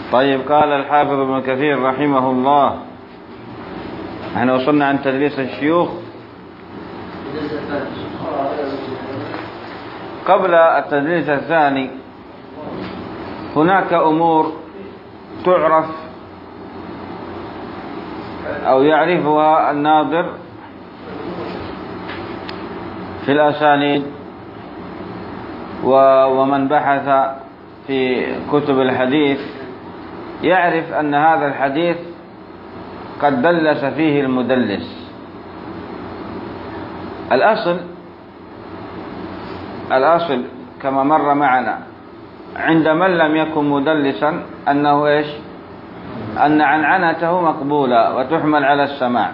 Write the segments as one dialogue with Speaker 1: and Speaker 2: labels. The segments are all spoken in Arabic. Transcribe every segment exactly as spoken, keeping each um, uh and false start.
Speaker 1: طيب، قال الحافظ ابن كثير رحمه الله، احنا وصلنا عن تدليس الشيوخ. قبل التدليس الثاني هناك أمور تعرف أو يعرفها الناظر في الأسانيد ومن بحث في كتب الحديث يعرف أن هذا الحديث قد دلس فيه المدلس. الأصل الأصل كما مر معنا عند من لم يكن مدلسا أنه إيش؟ أن عنعنته مقبولة وتحمل على السماع.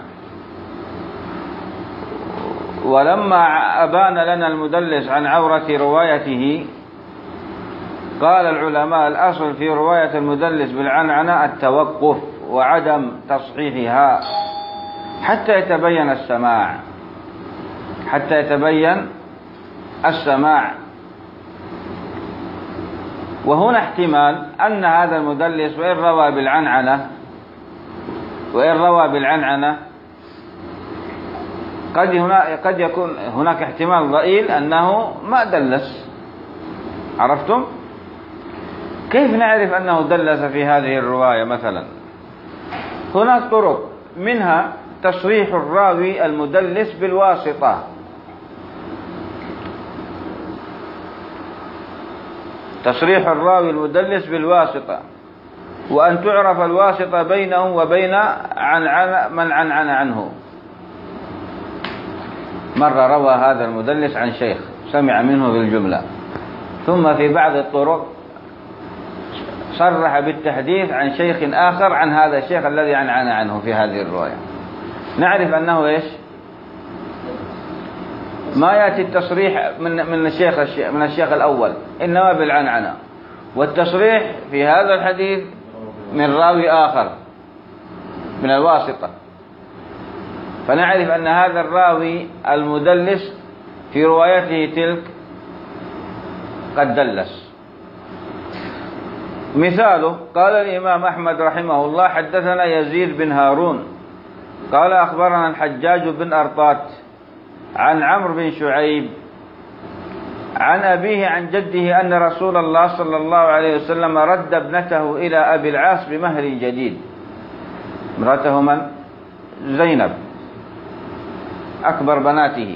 Speaker 1: ولما أبان لنا المدلس عن عورة روايته قال العلماء الأصل في رواية المدلس بالعنعنة التوقف وعدم تصحيحها حتى يتبين السماع حتى يتبين السماع. وهنا احتمال أن هذا المدلس وإن روى بالعنعنة وإن روى بالعنعنة قد هنا قد يكون هناك احتمال ضئيل أنه ما دلس. عرفتم؟ كيف نعرف أنه دلس في هذه الرواية؟ مثلا هناك طرق، منها تصريح الراوي المدلس بالواسطة. تصريح الراوي المدلس بالواسطة، وأن تعرف الواسطة بينه وبين عن من عنعن عنه. مرة روى هذا المدلس عن شيخ سمع منه بالجملة، ثم في بعض الطرق صرح بالتحديث عن شيخ آخر عن هذا الشيخ الذي عنعن عنه في هذه الرواية. نعرف أنه إيش؟ ما يأتي التصريح من من الشيخ من الشيخ الأول، إنما بالعنعنة، والتصريح في هذا الحديث من راوي آخر من الواسطة. فنعرف أن هذا الراوي المدلس في روايته تلك قد دلس. مثاله قال الإمام أحمد رحمه الله: حدثنا يزيد بن هارون قال أخبرنا الحجاج بن أرطات عن عمرو بن شعيب عن أبيه عن جده أن رسول الله صلى الله عليه وسلم رد ابنته إلى أبي العاص بمهر جديد. امرأته من؟ زينب، أكبر بناته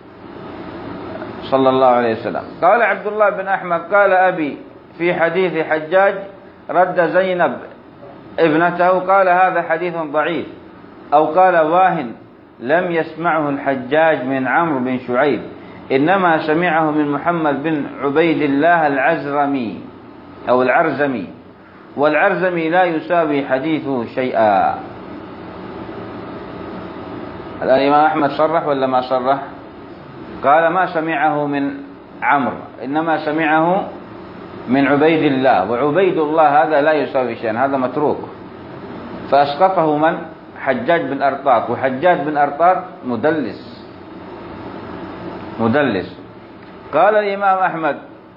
Speaker 1: صلى الله عليه وسلم. قال عبد الله بن أحمد قال أبي في حديث حجاج رد زينب ابنته، قال هذا حديث ضعيف، أو قال واهن لم يسمعه الحجاج من عمرو بن شعيب، إنما سمعه من محمد بن عبيد الله العزرمي أو العرزمي، والعرزمي لا يساوي حديثه شيئا. الآن الإمام أحمد صرح ولا ما صرح؟ قال ما سمعه من عمرو، إنما سمعه من عبيد الله، وعبيد الله هذا لا يساوي شيئا، هذا متروك. فأسقطه من؟ حجاج بن أرطاط، وحجاج بن أرطاط مدلس مدلس. قال الإمام أحمد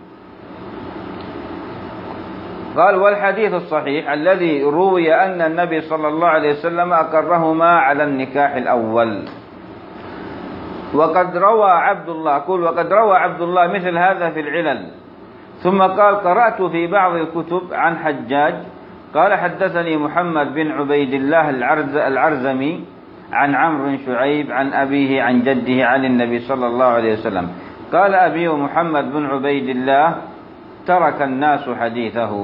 Speaker 1: قال: والحديث الصحيح الذي روي أن النبي صلى الله عليه وسلم أقرهما على النكاح الأول. وقد روى عبد الله قل وقد روى عبد الله مثل هذا في العلل. ثم قال: قرأت في بعض الكتب عن حجاج قال حدثني محمد بن عبيد الله العرز العرزمي عن عمرو بن شعيب عن أبيه عن جده عن النبي صلى الله عليه وسلم. قال أبي محمد بن عبيد الله ترك الناس حديثه.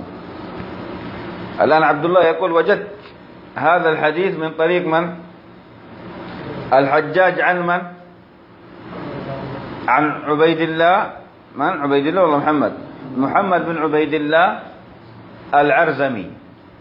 Speaker 1: الآن عبد الله يقول: وجدت هذا الحديث من طريق من؟ الحجاج عن من؟ عن عبيد الله. من؟ عبيد الله ولا محمد؟ محمد بن عبيد الله العرزمي.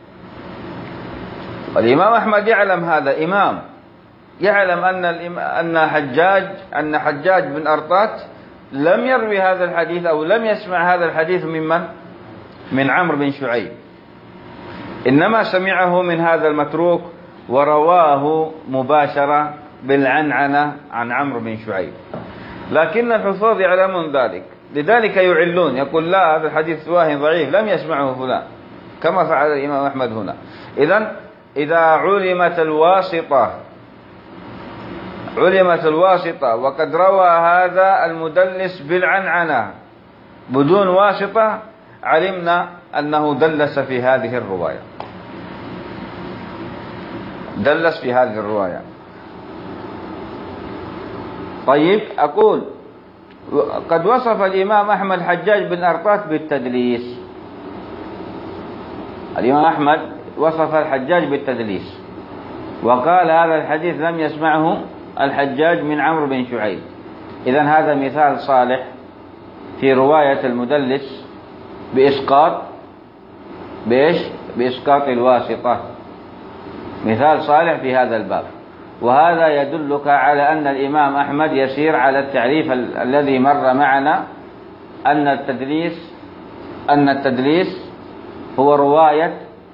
Speaker 1: والإمام أحمد يعلم هذا، إمام يعلم أن أن حجاج أن حجاج بن أرطات لم يروي هذا الحديث أو لم يسمع هذا الحديث من من؟ من عمرو بن شعيب، إنما سمعه من هذا المتروك ورواه مباشرة بالعنعنة عن عمرو بن شعيب. لكن الحفاظ يعلمون ذلك، لذلك يعلون، يقول لا هذا الحديث واهي ضعيف لم يسمعه فلان. كما فعل الإمام أحمد هنا. إذن إذا علمت الواسطة علمت الواسطة وقد روى هذا المدلس بالعنعنة بدون واسطة، علمنا أنه دلس في هذه الرواية دلس في هذه الرواية. طيب، أقول قد وصف الإمام أحمد حجاج بن أرطاة بالتدليس. الإمام أحمد وصف الحجاج بالتدليس وقال هذا الحديث لم يسمعه الحجاج من عمرو بن شعيب. إذن هذا مثال صالح في رواية المدلس بإسقاط بإيش؟ بإسقاط الواسطة، مثال صالح في هذا الباب. وهذا يدلك على أن الإمام أحمد يسير على التعريف ال الذي مر معنا، أن التدليس أن التدليس هو رواية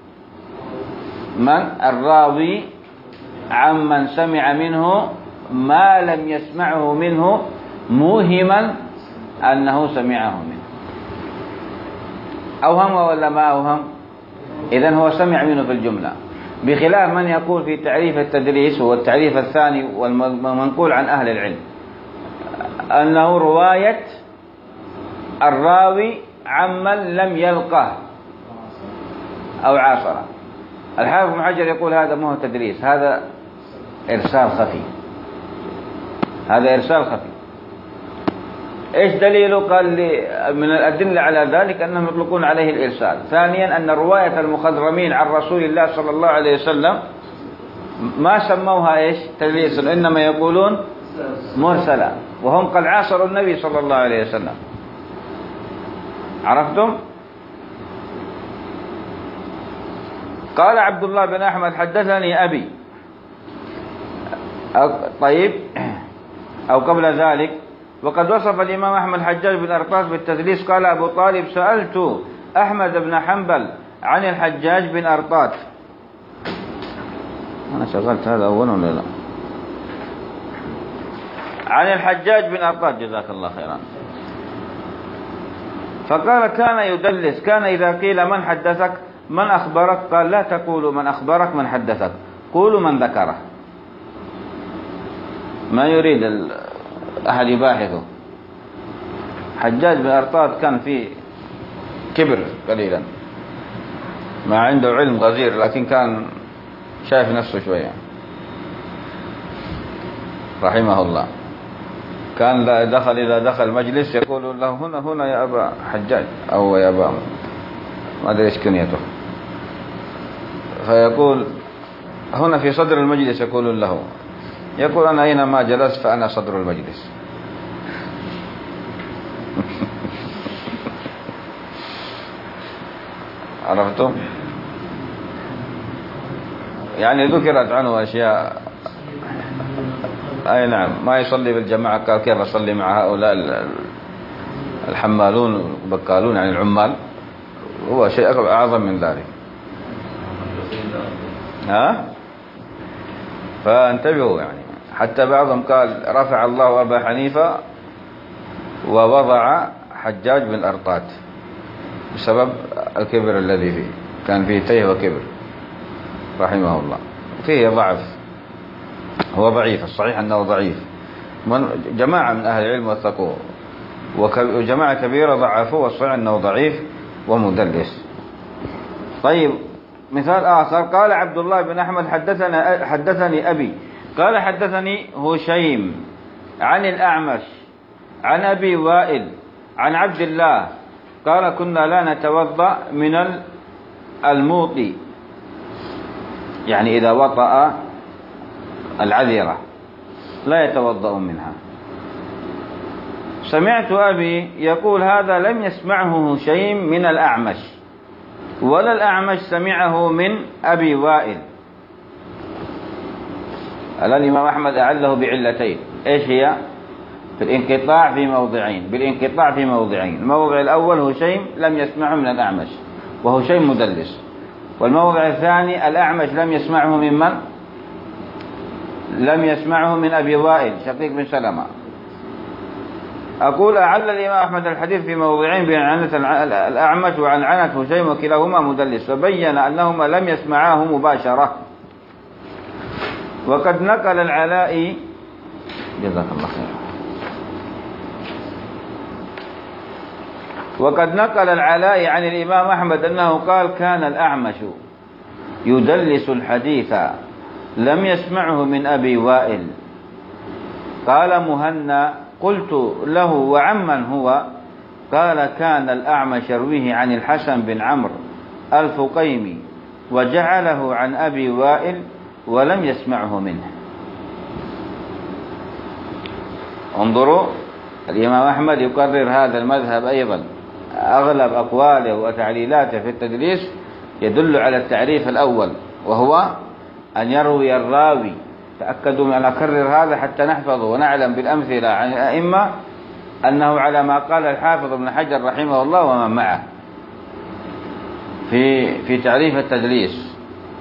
Speaker 1: من الراوي عمن سمع منه ما لم يسمعه منه موهما أنه سمعه منه. أوهم ولا ما أوهم؟ إذن هو سمع منه في الجملة، بخلاف من يقول في تعريف التدليس، هو التعريف الثاني والمنقول عن أهل العلم، أنه رواية الراوي عمن لم يلقه أو عاصره. الحافظ بن حجر يقول هذا مو تدليس، هذا إرسال خفي، هذا إرسال خفي. إيش دليله؟ قال لي من الأدلة على ذلك أنهم يطلقون عليه الإرسال. ثانيا أن رواية المخضرمين عن رسول الله صلى الله عليه وسلم ما سموها إيش تدليسا، إنما يقولون مرسلا، وهم قد عاصروا النبي صلى الله عليه وسلم. عرفتم؟ قال عبد الله بن أحمد حدثني أبي. طيب، أو قبل ذلك، وقد وصف الإمام أحمد حجاج بن أرطاة بالتدليس. قال أبو طالب سألت أحمد بن حنبل عن الحجاج بن أرطاة. أنا شغلت هذا أولا ولا لا؟ عن الحجاج بن أرطاة، جزاك الله خيرا. فقال كان يدلس، كان إذا قيل من حدثك من أخبرك قال لا تقولوا من أخبرك من حدثك، قولوا من ذكره. ما يريد أحد يباحثه. حجاج بن أرطاة كان فيه كبر قليلا، ما عنده علم غزير، لكن كان شايف نفسه شوية رحمه الله. كان لا دخل إذا دخل مجلس يقول له هنا هنا يا أبا حجاج أو يا أبا ما أدري إيش كنيته، فيقول هنا في صدر المجلس يقول له، يقول أنا أينما جلست فأنا صدر المجلس. عرفتم؟ يعني ذكرت عنه أشياء. أي نعم، ما يصلي بالجماعة، قال كيف أصلي مع هؤلاء الحمالون والبقالون عن العمال؟ هو شيء أعظم من ذلك. ها؟ فانتبهوا، يعني حتى بعضهم قال رفع الله أبا حنيفة ووضع حجاج بن أرطاة بسبب الكبر الذي فيه، كان فيه تيه وكبر رحمه الله. فيه ضعف، هو ضعيف، الصحيح أنه ضعيف. من جماعة من أهل العلم وثقوه، وجماعة كبيرة ضعفوه، والصحيح أنه ضعيف ومدلس. طيب، مثال آخر، قال عبد الله بن أحمد حدثنا حدثني أبي قال حدثني هشيم عن الأعمش عن أبي وائل عن عبد الله قال كنا لا نتوضأ من الموطي، يعني إذا وطأ العذرة لا يتوضأ منها. سمعت أبي يقول هذا لم يسمعه هشيم من الأعمش، ولا الأعمش سمعه من أبي وائل. الإمام أحمد أعله بعلتين، إيش هي؟ في الانقطاع في موضعين، بالانقطاع في موضعين. الموضع الأول هشيم لم يسمعه من الأعمش وهشيم مدلس، والموضع الثاني الأعمش لم يسمعه من من؟ لم يسمعه من أبي وائل شقيق بن سلمة. أقول أعل الإمام أحمد الحديث في موضعين بين عنة الأعمش وعن عنة هشيم وكلاهما مدلس، فبين أنهما لم يسمعاه مباشرة. وقد نقل العلاء جزاك الله خير وقد نقل العلاء عن الإمام أحمد أنه قال كان الأعمش يدلس الحديث لم يسمعه من أبي وائل. قال مهنا قلت له وعمن هو؟ قال كان الأعمش يرويه عن الحسن بن عمرو الفقيمي وجعله عن أبي وائل ولم يسمعه منه. انظروا، الإمام أحمد يقرر هذا المذهب أيضا. أغلب أقواله وتعليلاته في التدليس يدل على التعريف الأول، وهو أن يروي الراوي. تأكدوا من أن أكرر هذا حتى نحفظه ونعلم بالأمثلة عن الأئمة أنه على ما قال الحافظ ابن حجر رحمه الله ومن معه في في تعريف التدليس.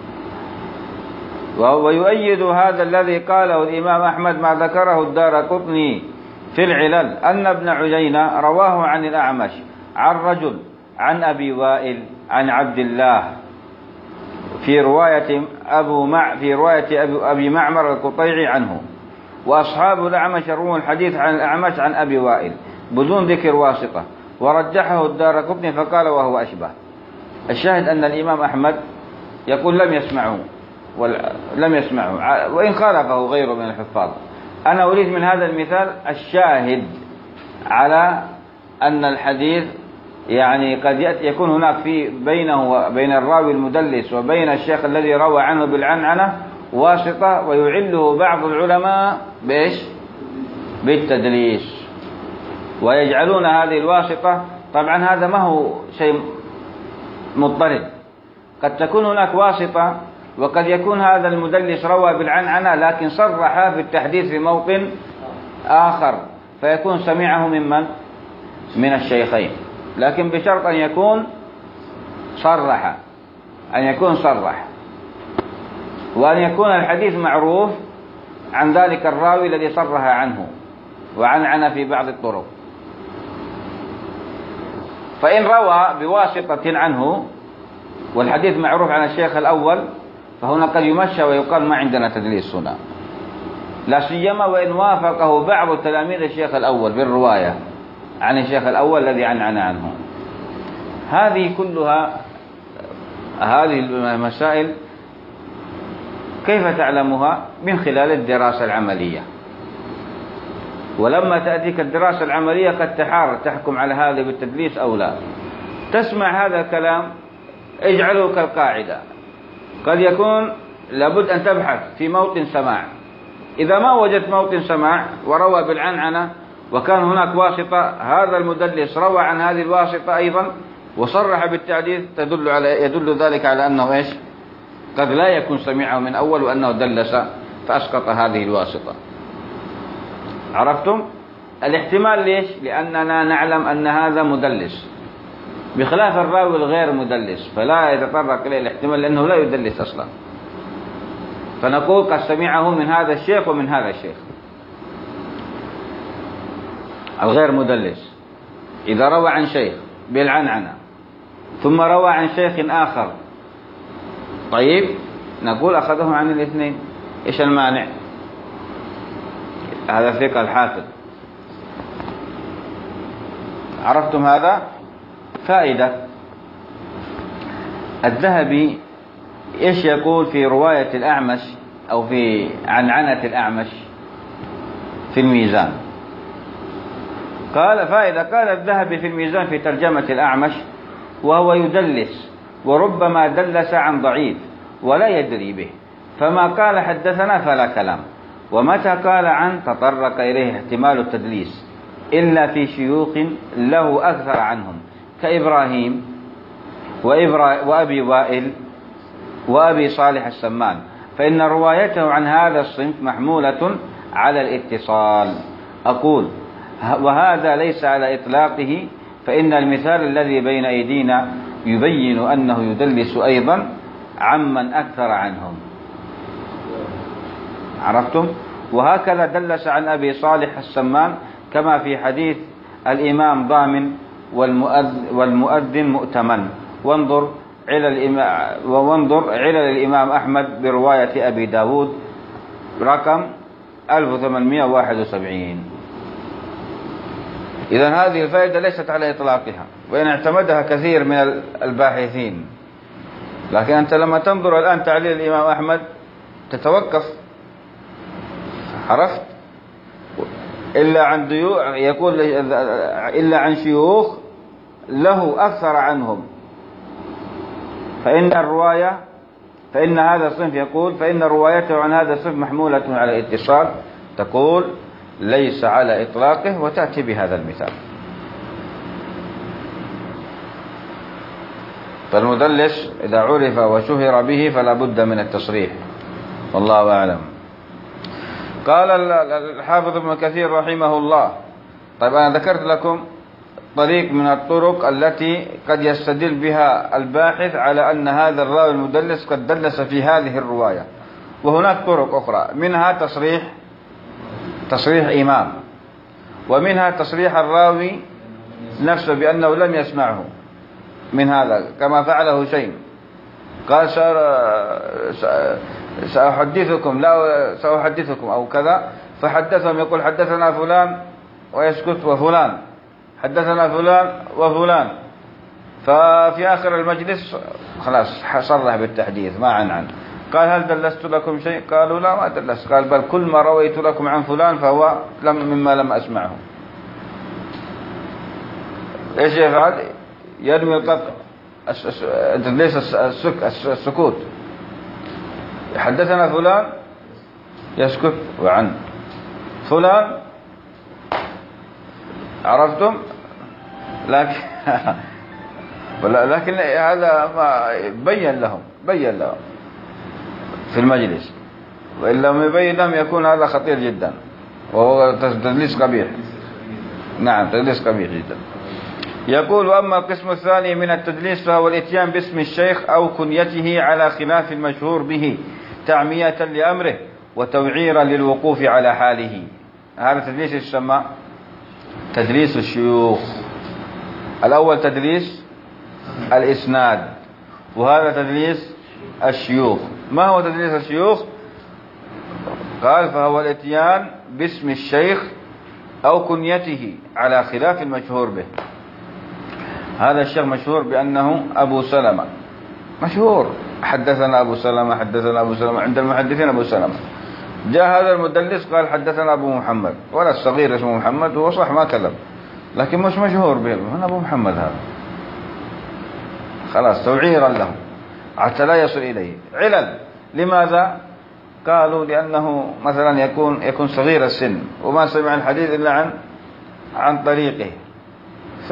Speaker 1: ويؤيد هذا الذي قاله الإمام أحمد ما ذكره الدارقطني في العلل أن ابن عيينة رواه عن الأعمش عن رجل عن أبي وائل عن عبد الله في رواية أبو مع في رواية أبي معمر القطيعي عنه. وأصحاب الأعمش يروون الحديث عن الأعمش عن أبي وائل بدون ذكر واسطة، ورجحه الدارقطني فقال وهو أشبه. الشاهد أن الإمام أحمد يقول لم يسمعه لم يسمعه وإن خالفه غيره من الحفاظ. أنا أريد من هذا المثال الشاهد على أن الحديث يعني قد يكون هناك في بينه وبين الراوي المدلس وبين الشيخ الذي روى عنه بالعنعنة واسطة، ويعله بعض العلماء بإيش؟ بالتدليس، ويجعلون هذه الواسطة. طبعا هذا ما هو شيء مضطرد، قد تكون هناك واسطة وقد يكون هذا المدلس روى بالعنعنة لكن صرح في التحديث في موطن آخر، فيكون سمعه ممن؟ من الشيخين، لكن بشرط أن يكون صرح أن يكون صرح وأن يكون الحديث معروف عن ذلك الراوي الذي صرح عنه وعنعن في بعض الطرق. فإن روى بواسطة عنه والحديث معروف عن الشيخ الأول فهنا قد يمشى ويقال ما عندنا تدليس هنا، لا سيما وإن وافقه بعض تلاميذ الشيخ الأول بالرواية عن الشيخ الأول الذي عنعن عنه. هذه كلها هذه المسائل كيف تعلمها؟ من خلال الدراسة العملية. ولما تأتيك الدراسة العملية قد تحار تحكم على هذا بالتدليس أو لا. تسمع هذا الكلام اجعله كالقاعدة، قد يكون لابد أن تبحث في موطن سماع. إذا ما وجدت موطن سماع وروى بالعنعنة وكان هناك واسطة، هذا المدلس روى عن هذه الواسطة أيضا وصرح بالتحديث، تدل على يدل ذلك على أنه إيش؟ قد لا يكون سمعه من أول وأنه دلس فأسقط هذه الواسطة. عرفتم؟ الاحتمال ليش؟ لأننا نعلم أن هذا مدلس بخلاف الراوي الغير مدلس، فلا يتطرق إليه الاحتمال لأنه لا يدلس أصلا، فنقول قد سمعه من هذا الشيخ ومن هذا الشيخ. الغير مدلس إذا روى عن شيخ بالعنعنة ثم روى عن شيخ آخر، طيب نقول أخذه عن الاثنين، إيش المانع؟ هذا فقه الحافظ. عرفتم هذا؟ فائدة. الذهبي إيش يقول في رواية الأعمش أو في عنعنة الأعمش في الميزان؟ قال فائدة، قال الذهبي في الميزان في ترجمة الأعمش وهو يدلس وربما دلس عن ضعيف ولا يدري به، فما قال حدثنا فلا كلام، ومتى قال عن تطرق إليه احتمال التدليس إلا في شيوخ له أكثر عنهم كإبراهيم وأبي وائل وأبي صالح السمان، فإن روايته عن هذا الصنف محمولة على الاتصال. أقول وهذا ليس على إطلاقه، فإن المثال الذي بين أيدينا يبين أنه يدلس أيضا عمن أكثر عنهم. عرفتم؟ وهكذا دلس عن أبي صالح السمان كما في حديث الإمام ضامن والمؤذن مؤتمن. وانظر علل الإمام وانظر علل الإمام أحمد برواية أبي داود رقم ألف وثمانمائة وواحد وسبعين. إذن هذه الفائدة ليست على إطلاقها، وإن اعتمدها كثير من الباحثين، لكن أنت لما تنظر الآن تعليل الإمام أحمد تتوقف. عرفت؟ إلا عن ديو يقول إلا عن شيوخ له أكثر عنهم، فإن الرواية فإن هذا الصنف يقول فإن روايته عن هذا الصنف محمولة على الاتصال، تقول ليس على إطلاقه، وتأتي بهذا المثال. فالمدلس إذا عرف وشهر به فلا بد من التصريح، والله أعلم. قال الحافظ ابن كثير رحمه الله. طيب أنا ذكرت لكم طريق من الطرق التي قد يستدل بها الباحث على أن هذا الراوي المدلس قد دلس في هذه الرواية، وهناك طرق أخرى، منها تصريح تصريح إمام، ومنها تصريح الراوي نفسه بأنه لم يسمعه من هذا، كما فعله شيء قال سأحدثكم لا سأحدثكم أو كذا، فحدثهم يقول حدثنا فلان ويسكت، وفلان حدثنا فلان وفلان، ففي آخر المجلس خلاص صرح بالتحديث ما عن عن قال هل دلست لكم شيء؟ قالوا لا ما دلست. قال بل كل ما رويت لكم عن فلان فهو لم مما لم أسمعه. إيش يفعل؟ ينوي القطع، ليس السكوت. حدثنا فلان يسكت، وعن فلان، عرفتم؟ لكن لكن هذا ما بين لهم بين لهم في المجلس، وإن لم يبين لهم يكون هذا خطير جدا، وهو تدليس قبيح. نعم تدليس قبيح جدا. يقول وأما القسم الثاني من التدليس فهو الاتيان باسم الشيخ أو كنيته على خلاف المشهور به تعمية لأمره وتوعيرا للوقوف على حاله. هذا تدليس يسمى تدليس الشيوخ. الأول تدليس الإسناد، وهذا تدليس الشيوخ. ما هو تدليس الشيوخ؟ قال فهو الاتيان باسم الشيخ أو كنيته على خلاف المشهور به. هذا الشيخ مشهور بأنه أبو سلمة، مشهور حدثنا أبو سلمة حدثنا أبو سلمة عند المحدثين أبو سلمة. جاء هذا المدلس قال حدثنا أبو محمد، ولا الصغير اسمه محمد، هو صح ما كذب، لكن مش مشهور به، من أبو محمد هذا، خلاص توعيرا له حتى لا يصل إليه. علل لماذا؟ قالوا لأنه مثلا يكون يكون صغير السن وما سمع الحديث إلا عن عن طريقه، ف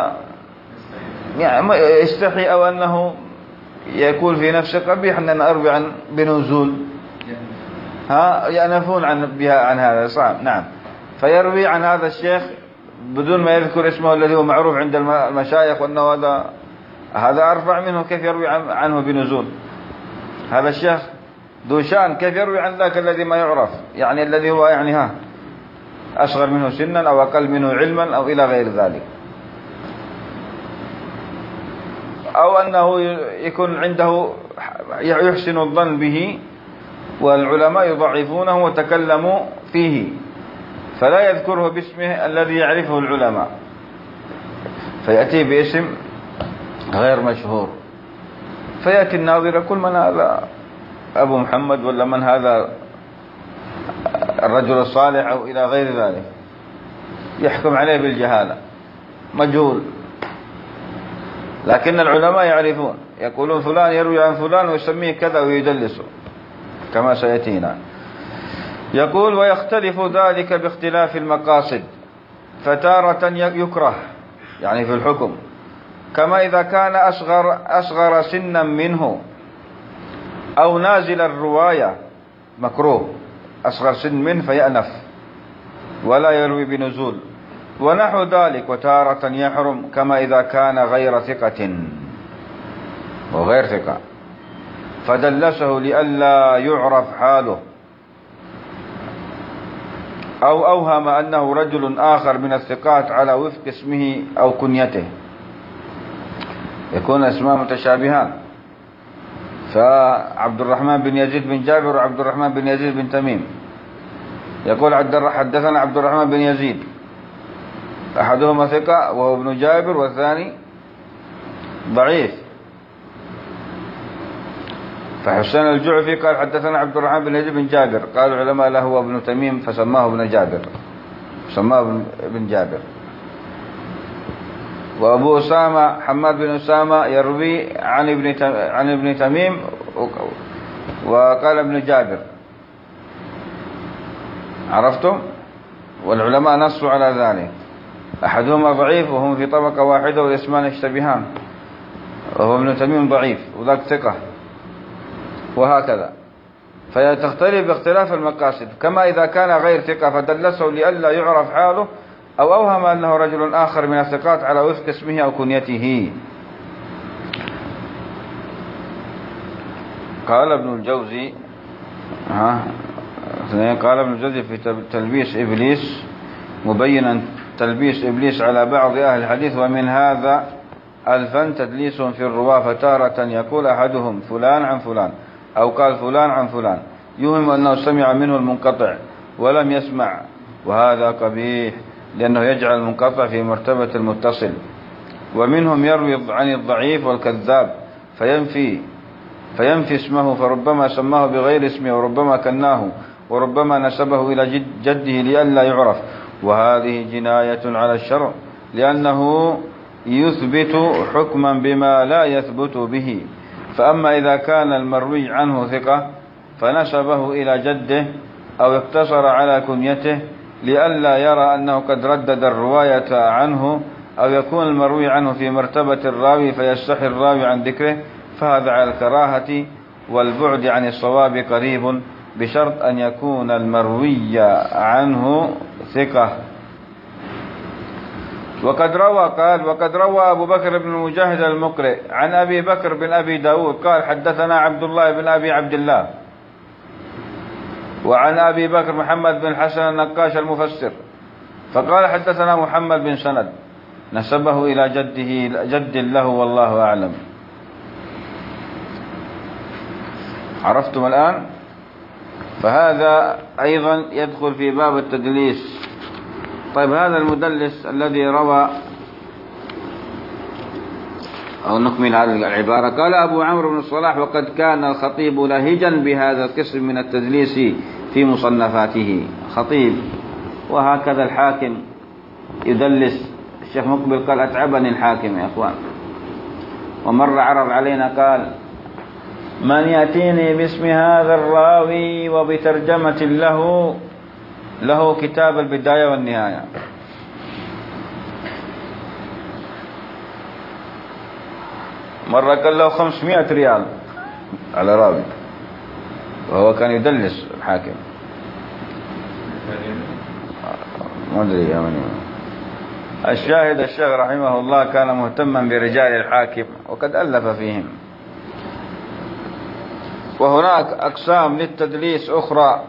Speaker 1: يعني يستحي، أو أنه يقول في نفسه قبيح أن أنا أروي عن بنزول، ها يأنفون عن بها عن هذا صعب. نعم، فيروي عن هذا الشيخ بدون ما يذكر اسمه الذي هو معروف عند المشايخ، وأنه هذا هذا أرفع منه، كيف يروي عنه بنزول؟ هذا الشيخ ذو شأن، كيف يروي عن ذاك الذي ما يعرف، يعني الذي هو يعني ها أصغر منه سنا أو أقل منه علما أو إلى غير ذلك، أو أنه يكون عنده يحسن الظن به والعلماء يضعفونه وتكلموا فيه، فلا يذكره باسمه الذي يعرفه العلماء، فيأتي باسم غير مشهور، فيأتي الناظر يقول من هذا أبو محمد، ولا من هذا الرجل الصالح أو إلى غير ذلك، يحكم عليه بالجهالة، مجهول. لكن العلماء يعرفون، يقولون فلان يروي عن فلان ويسميه كذا ويدلسه كما سيأتينا. يقول ويختلف ذلك باختلاف المقاصد، فتارة يكره يعني في الحكم، كما إذا كان أصغر, أصغر سنا منه أو نازل الرواية مكروه، أصغر سن منه فيأنف ولا يروي بنزول، ونحو ذلك. وتارة يحرم كما إذا كان غير ثقة وغير ثقة فدلسه لئلا يعرف حاله. أو أوهم أنه رجل آخر من الثقات على وفق اسمه أو كنيته، يكون اسماء متشابهان، فعبد الرحمن بن يزيد بن جابر وعبد الرحمن بن يزيد بن تميم، يقول حدثنا عبد الرحمن بن يزيد، أحدهما ثقة وهو ابن جابر والثاني ضعيف. فحسين الجعفي قال حدثنا عبد الرحمن بن يزيد بن جابر، قال العلماء له هو ابن تميم فسماه ابن جابر، سماه ابن جابر. وأبو أسامة حماد بن أسامة يروي عن ابن عن ابن تميم وقال ابن جابر، عرفتم؟ والعلماء نصوا على ذلك، أحدهما ضعيف وهم في طبقة واحدة والاسمان يشتبهان، وهو ابن تميم ضعيف وذاك ثقة، وهكذا. فتختلف باختلاف المقاصد، كما إذا كان غير ثقة فدلسه لئلا يعرف حاله، أو أوهم أنه رجل آخر من الثقات على وفق اسمه أو كنيته. قال ابن الجوزي ها قال ابن الجوزي في تلبيس إبليس مبينا تلبيس إبليس على بعض أهل الحديث: ومن هذا الفن تدليس في الرواة، فتارة يقول أحدهم فلان عن فلان، أو قال فلان عن فلان، يوهم أنه سمع منه المنقطع ولم يسمع، وهذا قبيح لأنه يجعل المنقطع في مرتبة المتصل. ومنهم يروي عن الضعيف والكذاب فينفي فينفي اسمه، فربما سماه بغير اسمه، وربما كناه، وربما نسبه إلى جد جده لئلا يعرف، وهذه جناية على الشرع، لأنه يثبت حكما بما لا يثبت به. فأما إذا كان المروي عنه ثقة فنسبه إلى جده أو اقتصر على كنيته لئلا يرى أنه قد ردد الرواية عنه، أو يكون المروي عنه في مرتبة الراوي فيستحي الراوي عن ذكره، فهذا على الكراهة والبعد عن الصواب قريب، بشرط أن يكون المروي عنه ثقة. وقد روى قال وقد روى أبو بكر بن مجاهد المقرئ عن أبي بكر بن أبي داود قال حدثنا عبد الله بن أبي عبد الله، وعن أبي بكر محمد بن حسن النقاش المفسر، فقال حدثنا محمد بن سند، نسبه إلى جده جد له والله أعلم. عرفتم الآن؟ فهذا أيضا يدخل في باب التدليس. طيب، هذا المدلس الذي روى، أو نكمل هذه العبارة. قال أبو عمرو بن الصلاح: وقد كان الخطيب لهجا بهذا القسم من التدليس في مصنفاته. خطيب، وهكذا الحاكم يدلس. الشيخ مقبل قال: أتعبني الحاكم يا أخوان. ومر عرض علينا قال: من يأتيني باسم هذا الراوي وبترجمة له له كتاب البداية والنهاية. مرة قال له خمسمائة ريال على راوي، وهو كان يدلس الحاكم. ما أدري يا من. الشاهد الشيخ رحمه الله كان مهتما برجال الحاكم وقد ألف فيهم. وهناك أقسام للتدليس أخرى،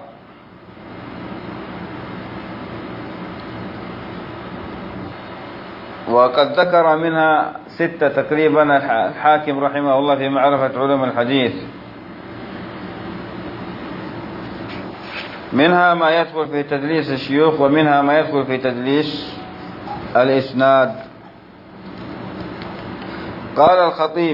Speaker 1: وقد ذكر منها ستة تقريبا الحاكم رحمه الله في معرفة علوم الحديث. منها ما يدخل في تدليس الشيوخ، ومنها ما يدخل في تدليس الإسناد. قال الخطيب: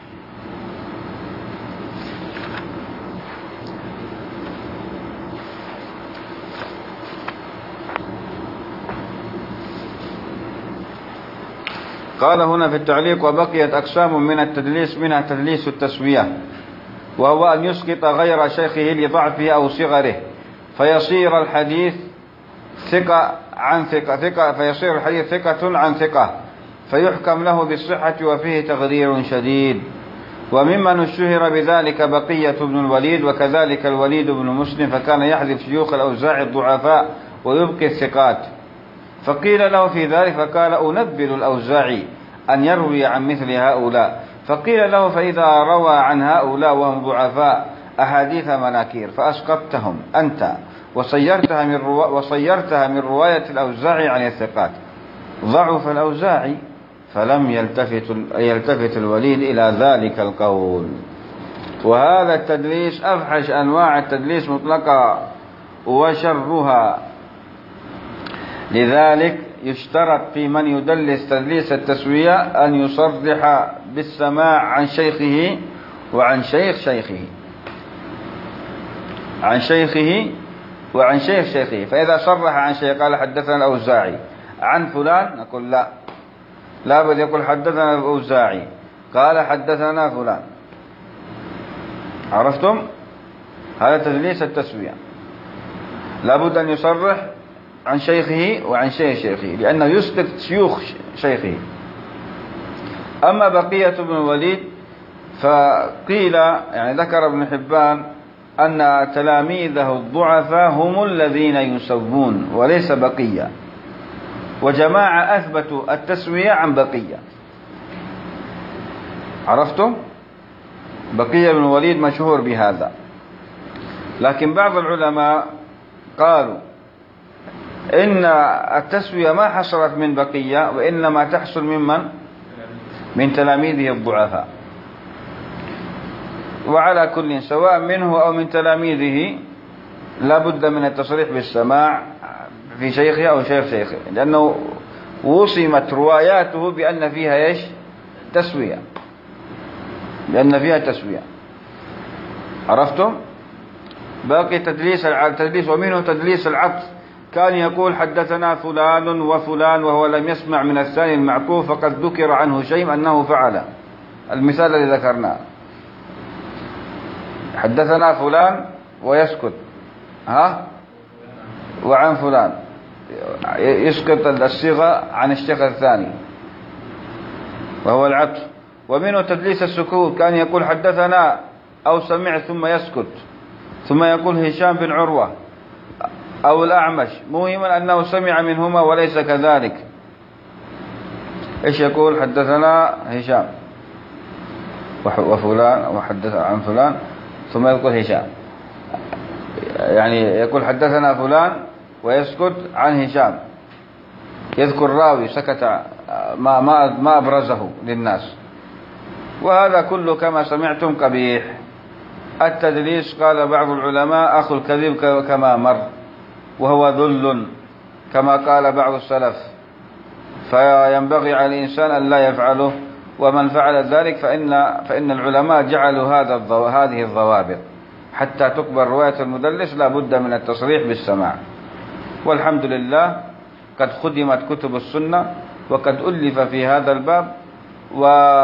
Speaker 1: قال هنا في التعليق: وبقيت أقسام من التدليس، منها تدليس التسوية، وهو أن يسقط غير شيخه لضعفه أو صغره، فيصير الحديث ثقة عن ثقة ثقة فيصير الحديث ثقة عن ثقة، فيحكم له بالصحة وفيه تغرير شديد. وممن اشتهر بذلك بقية بن الوليد، وكذلك الوليد بن مسلم، فكان يحذف شيوخ الأوزاع الضعفاء ويبقي الثقات. فقيل له في ذلك فقال: أنبل الأوزاعي أن يروي عن مثل هؤلاء. فقيل له: فإذا روى عن هؤلاء وهم ضعفاء أحاديث مناكير فأسقطتهم أنت وصيرتها من روا وصيرتها من رواية الأوزاعي عن الثقات. ضعف الأوزاعي فلم يلتفت يلتفت الوليد إلى ذلك القول. وهذا التدليس أفحش أنواع التدليس مطلقا وشرها. لذلك يشترط في من يدلس تدليس التسوية أن يصرح بالسماع عن شيخه وعن شيخ شيخه عن شيخه وعن شيخ شيخه. فإذا صرح عن شيخ قال حدثنا الأوزاعي عن فلان نقول لا، لابد يقول حدثنا الأوزاعي قال حدثنا فلان. عرفتم؟ هذا تدليس التسوية، لابد أن يصرح عن شيخه وعن شيخ شيخه لأنه يسقط شيوخ شيخه. أما بقية بن الوليد فقيل يعني ذكر ابن حبان أن تلاميذه الضعفاء هم الذين يسوون وليس بقية، وجماعة أثبتوا التسوية عن بقية. عرفتم؟ بقية بن الوليد مشهور بهذا، لكن بعض العلماء قالوا إن التسوية ما حصلت من بقية وإنما تحصل ممن؟ من تلاميذه الضعفاء. وعلى كل سواء منه أو من تلاميذه لا بد من التصريح بالسماع في شيخه أو شيخ شيخه، لأنه وصمت رواياته بأن فيها إيش؟ تسوية، لأن فيها تسوية. عرفتم؟ باقي تدليس التدليس، ومنه تدليس العطف. كان يقول حدثنا فلان وفلان وهو لم يسمع من الثاني المعكوف فقد ذكر عنه شيء أنه فعل. المثال الذي ذكرناه حدثنا فلان ويسكت ها وعن فلان، يسقط الصيغة عن الشيخ الثاني وهو العطف. ومنه تدليس السكوت، كان يقول حدثنا أو سمع ثم يسكت، ثم يقول هشام بن عروة أو الأعمش، مهما أنه سمع منهما وليس كذلك. إيش يقول؟ حدثنا هشام وفلان وحدث عن فلان ثم يقول هشام، يعني يقول حدثنا فلان ويسكت عن هشام، يذكر راوي سكت ما ما ما أبرزه للناس. وهذا كله كما سمعتم قبيح. التدليس قال بعض العلماء أخو الكذب كما مر، وهو ذل كما قال بعض السلف، فينبغي على الإنسان أن لا يفعله. ومن فعل ذلك فإن فإن العلماء جعلوا هذا هذه الضوابط حتى تقبل رواية المدلس لا بد من التصريح بالسماع. والحمد لله قد خدمت كتب السنة وقد ألف في هذا الباب و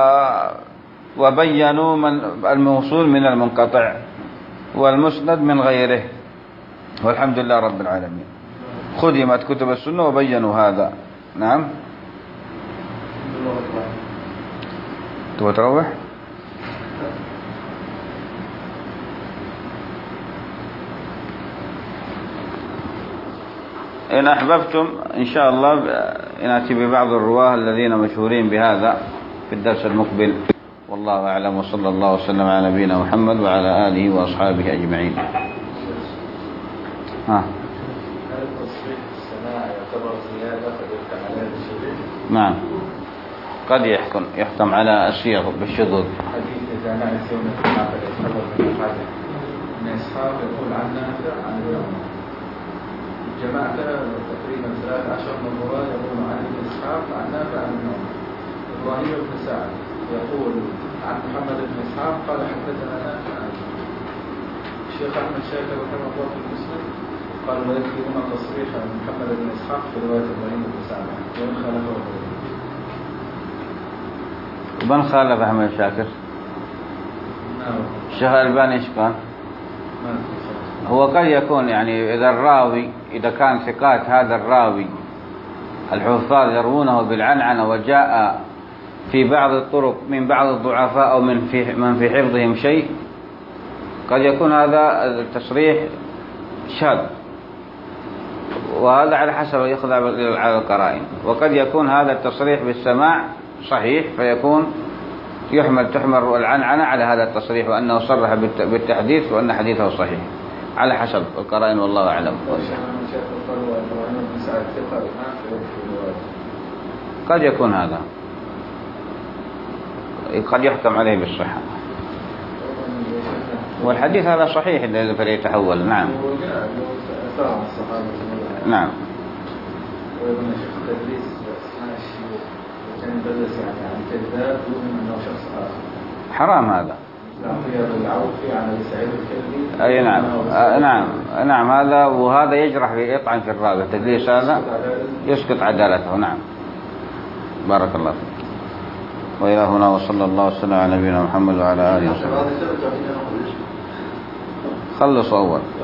Speaker 1: وبينوا من الموصول من المنقطع والمسند من غيره، والحمد لله رب العالمين. خدمت كتب السنة وبينوا هذا. نعم. تبغى تروح؟ إن أحببتم إن شاء الله نأتي ببعض الرواه الذين مشهورين بهذا في الدرس المقبل. والله أعلم، وصلى الله وسلم على نبينا محمد وعلى آله وأصحابه أجمعين. ها.
Speaker 2: هل تصريح السماع يعتبر زيادة قد يحكم عليها بالشذوذ؟
Speaker 1: نعم، قد يحكم يحكم على الصيغ بالشذوذ.
Speaker 2: حديث إذا نعس يوم الجمعة فليتحرر من حاجة من إسحاق يقول عن نافع عن اليوم. جماعة تقريبا ثلاث عشر من الرواة يقول عن إسحاق عن نافع عن اليوم. إبراهيم بن سعد يقول عن محمد بن إسحاق قال حدثنا نافع عن الشيخ أحمد شاكر رحمه الله في المسلم قال ويكفي تصريح عن محمد بن إسحاق في رواية إبراهيم بن سعد وإن خالفه
Speaker 1: من خالف أحمد شاكر؟ الشيخ الألباني إيش قال؟ هو قد يكون يعني إذا الراوي إذا كان ثقات هذا الراوي الحفاظ يروونه بالعنعنة وجاء في بعض الطرق من بعض الضعفاء أو من في من في حفظهم شيء، قد يكون هذا التصريح شاذ، وهذا على حسب يخضع على القرائن. وقد يكون هذا التصريح بالسماع صحيح فيكون يحمل تحمل العنعنة على هذا التصريح وأنه صرح بالتحديث وأن حديثه صحيح. على حسب القرائن والله أعلم. قد يكون هذا، قد يحكم عليه بالصحة، والحديث هذا صحيح إذا فليتحول. نعم نعم. حرام هذا. أي نعم آه نعم نعم هذا، وهذا يجرح في يطعن في الراوي، التدليس هذا يسقط عدالته. نعم بارك الله فيك. وإلى هنا وصلى الله وسلم على نبينا محمد وعلى آله وصحبه. خلص أول.